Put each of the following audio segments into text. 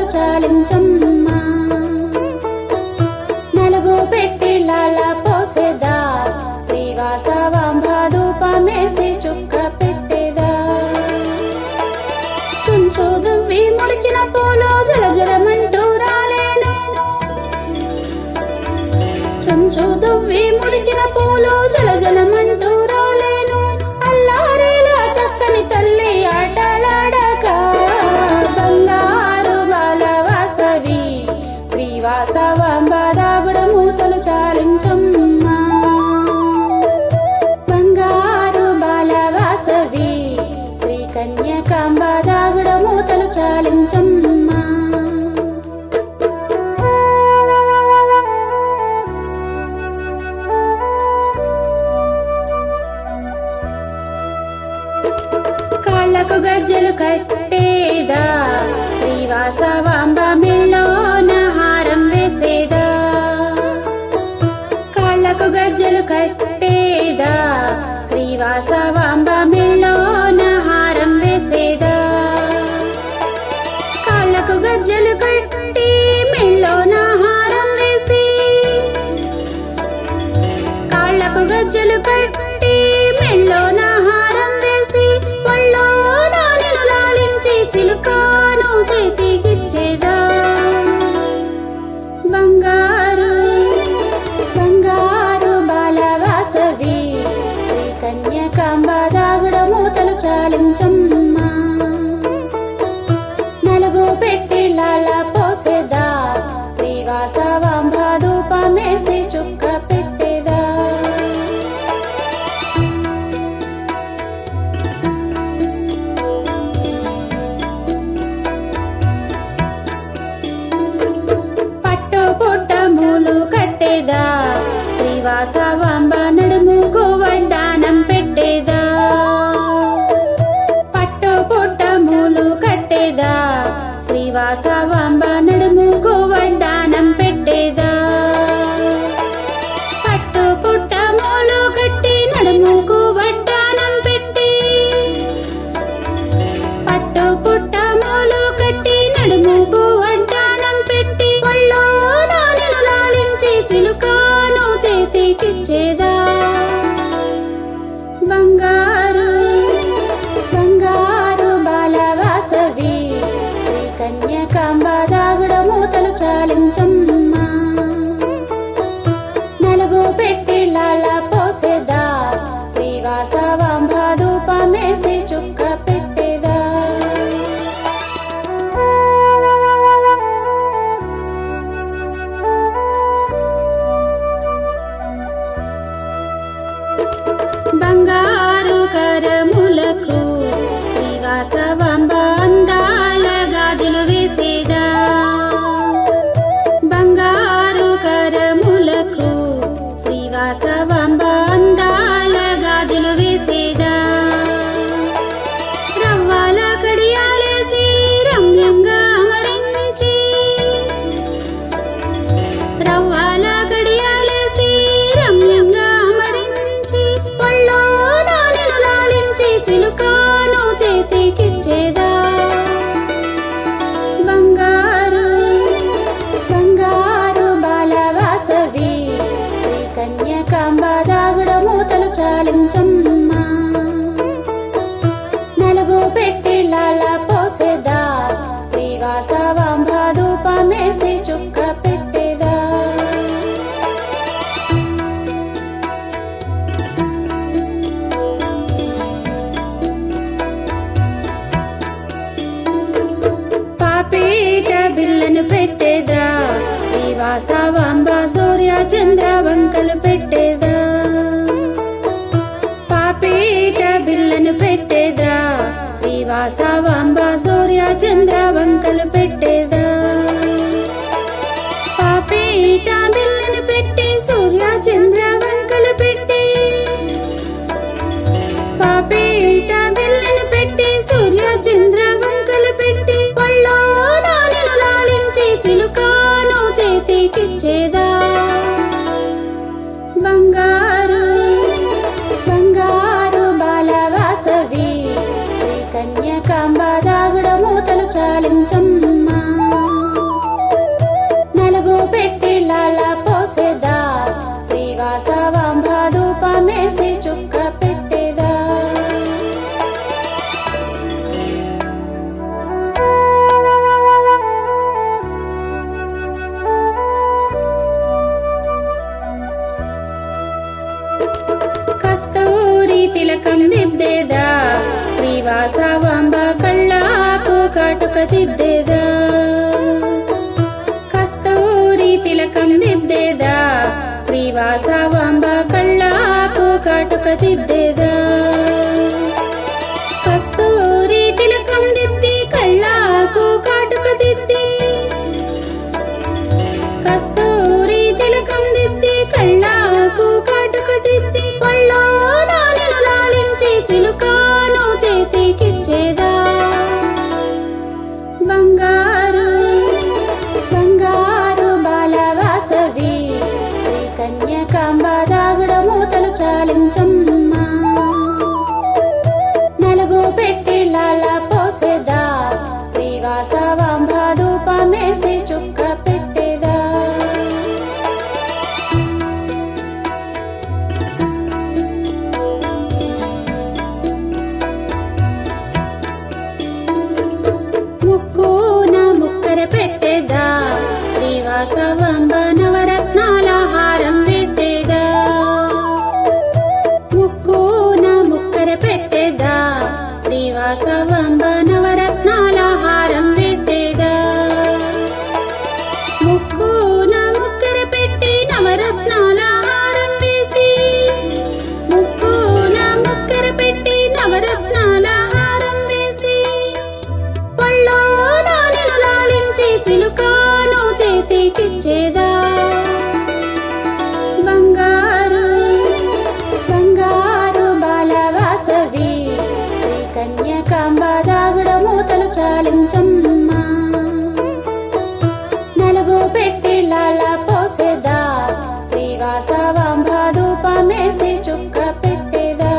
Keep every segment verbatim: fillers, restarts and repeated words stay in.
చాలించమ్మా నలుగు పెట్టి లాల పోసేదా శ్రీవాసవాంబ ధూపమేసి చుక్క పెట్టేదా చుంచు దువ్వి ముడిచిన పూలు జలజలమంటూ రాలేను చుంచు దువ్వి ముడిచిన పూలు జలజలమంటూ రాలేను అల్లారేలా చక్కని తల్లి ఆటలాడక బంగారు బాల వాసవి శ్రీవాసవాంబ దాగుడు మూతలు చాలించమ్మా బంగారు బాల వాసవి శ్రీ కన్యకాంబ దాగుడు మూతలు చాలించమ్మా కాళ్ళకు గజ్జలు కట్టేదా శ్రీవాసవాంబ మెళ్ళోన హారం వేసేదా కాళ్ళకు గజ్జలు కట్టేదా శ్రీవాసవాంబ మెళ్ళోన హారం వేసేదా కాళ్ళకు గజ్జలు కట్టి మెళ్ళోన హారం వేసి కాళ్ళకు గజ్జలు కట్టి మెళ్ళోన హారం వేసి చిలుకాను చేతికిచ్చేదా బంగారు బంగారు బాల వాసవి శ్రీ కన్యకాంబ దాగుడు మూతలు చాలించమ్మా నలుగు పెట్టి లాల పోసేదా శ్రీవాసవాంబ ధూపమేసి చుక్క పెట్టేదా శ్రీవాసవాంబ నడుముకు వడ్డానం పెట్టేదా పట్టు పుట్ట మూలు కట్టేదా శ్రీవాసవాంబ నడుముకు వడ్డానం పెట్టేదా పట్టు పుట్ట మూలు కట్టి నడుముకు వడ్డానం పెట్టి పట్టు పుట్ట మూలు కట్టి నడుముకు వడ్డానం పెట్టి ఒళ్ళో నానెను లాలించి చిలుకాను చేతికిచ్చేదా బంగారు బంగారు బాల వాసవి శ్రీ కన్యకాంబ దాగుడు మూతలు చాలించమ్మా నలుగు పెట్టి లాల పోసేదా శ్రీవాసవాంబ ధూపమేసి చుక్క పెట్టేదా బంగారు కరములకు శ్రీవాసవాంబ అందాల గాజులు వేసేదా బంగారు కరములకు శ్రీవాసవాంబ అందాల గాజులు వేసేదా రవ్వాల కడియాలేసి రమ్యంగా అమరించి రవ్వాల కడియాలేసి రమ్యంగా అమరించి ఒళ్ళో నానెను లాలించి చిలుకాను చేతికిచ్చేదా బంగారు బంగారు బాల వాసవి శ్రీ కన్యకాంబ దాగుడు మూతలు చాలించమ్మా నలుగు పెట్టి లాల పోసేదా శ్రీవాసవాంబ ధూపమేసి చుక్క పెట్టేదా పాపేట బిళ్ళను పెట్టేదా శ్రీవాసవాంబ సూర్య చంద్ర వంకలు పెట్టేదా పాపేట బిళ్ళను పెట్టేదా శ్రీవాసవాంబ సూర్య చంద్ర వంకలు పెట్టేదా పాపేట బిళ్ళను పెట్టి సూర్య చంద్ర వంకలు పెట్టి పాపేట బిళ్ళను పెట్టి సూర్య చంద్ర వంకలు పెట్టి ఒళ్ళో నానెను లాలించి చిలుకాను చేతికిచ్చేదా బంగారు బంగారు బాల వాసవి శ్రీ కన్యకాంబ దాగుడు మూతలు చాలించమ్మా కాటుక దిద్దేదా కస్తూరి తిలకం దిద్దేదా శ్రీవాసవాంబ కళ్ళకు కాటుక దిద్దేదా కస్తూరి తిలకం దిద్ది కళ్ళకు కాటుక దిద్ది కస్తూరి తిలకం దిద్ది కళ్ళకు కాటుక దిద్ది పళ్ళో నానెను లాలించి చిలుకాను చేతికిచ్చేదా బంగారు బంగారు బాలవాసవి శ్రీ కన్యకాంబ దాగుడ మూతలు చాలించమ్మ నలుగు పెట్టి లాల పోసేదా శ్రీవాసవాంబ ధూపమేసి చుక్క పెట్టేదా ముక్కున ముక్కర పెట్టేదా శ్రీవాసవాంబ నవరత్నాల హారం వేసేదా ముక్కున ముక్కర పెట్టేదా శ్రీవాసవాంబ నవరత్నాల హారం వేసేదా ముక్కున ముక్కర పెట్టి నవరత్నాల హారం వేసి ముక్కున ముక్కర పెట్టి నవరత్నాల హారం వేసి పళ్ళో నానెను లాలించి చిలుకాను చేతికిచ్చేదా బంగారు బంగారు బాలవాసవి శ్రీ కన్యకాంబ దాగుడ మూతలు చాలించమ్మ నలుగు పెట్టి లాల పోసేదా శ్రీవాసవాంబ ధూపమేసి చుక్క పెట్టేదా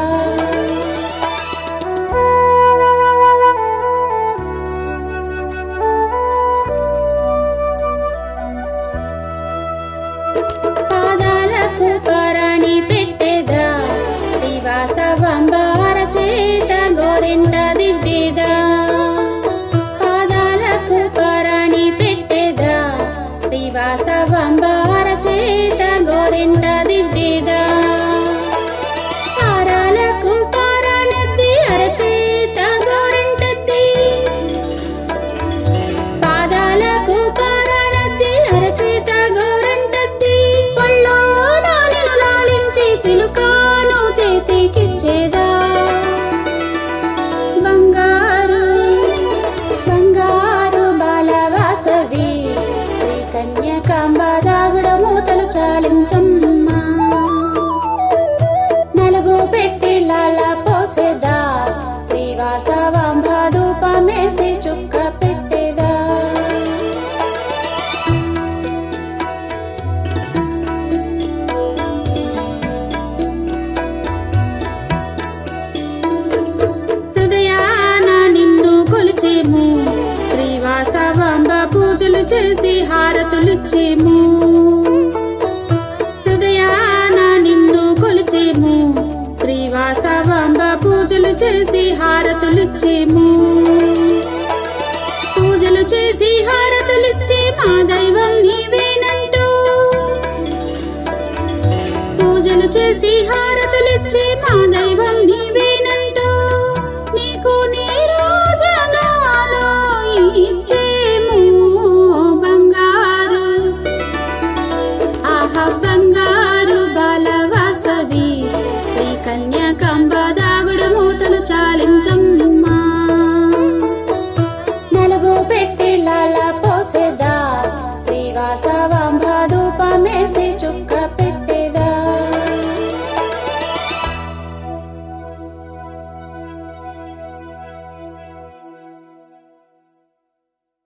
పాదాలకు పారాణి పెట్టేదా శ్రీవాసవాంబ అరచేత గోరింట దిద్దేదా పాదాలకు పారాణి పెట్టేదా శ్రీవాసవాంబ అరచేత గోరింట దిద్దేదా పారాలకు పారాణద్ది అరచేత గోరింటద్ది పాదాలకు పారాణద్ది అరచేత గోరింటద్ది పళ్ళో నానెను లాలించి చిలుకాను చేతికిచ్చేదా బంగారు బంగారు బాలవాసవి శ్రీ కన్యకాంబ దాగుడ మూతలు చాలించమ్మ నలుగు పెట్టి లాల పోసేదా శ్రీవాసవాంబ ధూపమేసి చుక్క పెట్టేదా హృదయాన నిన్ను కొలిచేము శ్రీవాసవాంబ పూజలు చేసి హారతులిచ్చేము హృదయాన నిన్ను కొలిచేము శ్రీవాసవాంబ పూజలు చేసి హారతులిచ్చేము పూజలు చేసి హారతులిచ్చి మా దైవం నీవేనంటూ పూజలు చేసి హార